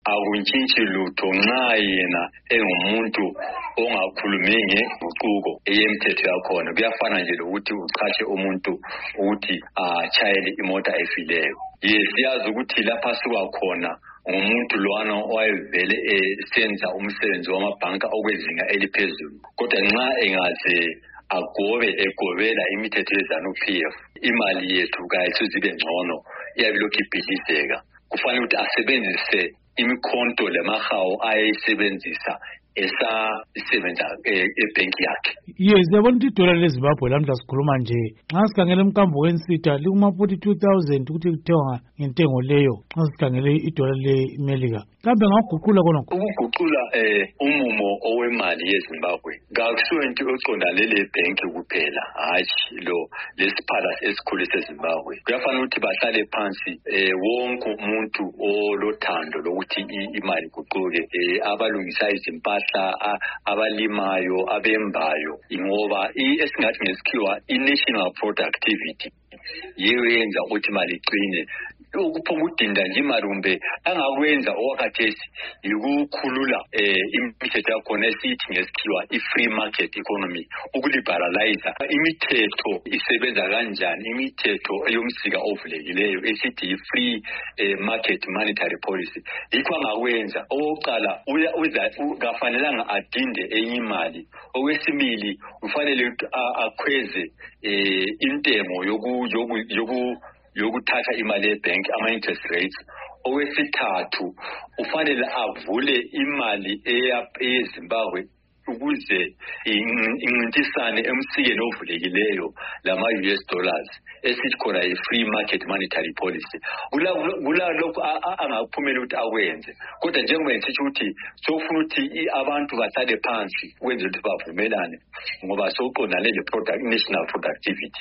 akuntshintshi lutho nxa yena engumuntu ongakhulumi ngenguquko eyemthetho yakhona. Kuyafana nje lokuthi uchache umuntu ukuthi achayele imota efileyo. Siyazi ukuthi lapha sikwakhona ngumuntu lowana owayevele esenza umsebenzi wamabhanka okwezinga eliphezulu, kodwa nxa engaze egobela imithetho yeZANU-PF, imali yethu kayisizibe ngcono, iyabe lokhu ibhidlizeka. Kufanele ukuthi asebenzise imikhonto lemahawu ayisebenzisa esasebenza ebhenki yakhe. Siyabona ukuthi idola leZimbabwe lamhla sikhuluma nje, nxa sikhangele umkambo wensitha likuma 42,000 ukuthi kuthengwa ngentengo leyo nxa sikhangele idola leMelika. Kambe ngaguqula khonokho? Ukuguqula umumo owemali yeZimbabwe kakusiyo into oqondane lebhenki kuphela, hatshi lesiphala esikhulu seZimbabwe. Kuyafanele ukuthi bahlale phansi wonke umuntu olothando lokuthi imali iguquke, abalungisa izimpahla, abalimayo, abembayo, ngoba esingathi ngesikhiwa i-national productivity yiyo yenza ukuthi imali iqine. Ukuphuma udinda nje imali kumbe angakwenza okwakhathesi yikukhulula imithetho yakhona esithi ngesikhiwa i-free market economy, ukuliberalize imithetho isebenza kanjani, imithetho yomsika ovulekileyo esithi i-free market monetary policy. Yikho angakwenza. Okokuqala kafanelanga adinde enye imali. Okwesibili ufanele akhweze intengo yokuthatha imali ebhenki, ama-interest rates. Okwesithathu ufanele avule imali eyeZimbabwe ukuze incintisane emsikeni ovulekileyo lama-US dollars esithi khona i-free market monetary policy. Lokhu angaphumela ukuthi akwenze, kodwa njengoba ngisitsho ukuthi sofuna ukuthi abantu bahlale phansi ukwenzela ukuthi bavumelane ngoba sokuqondane le national productivity.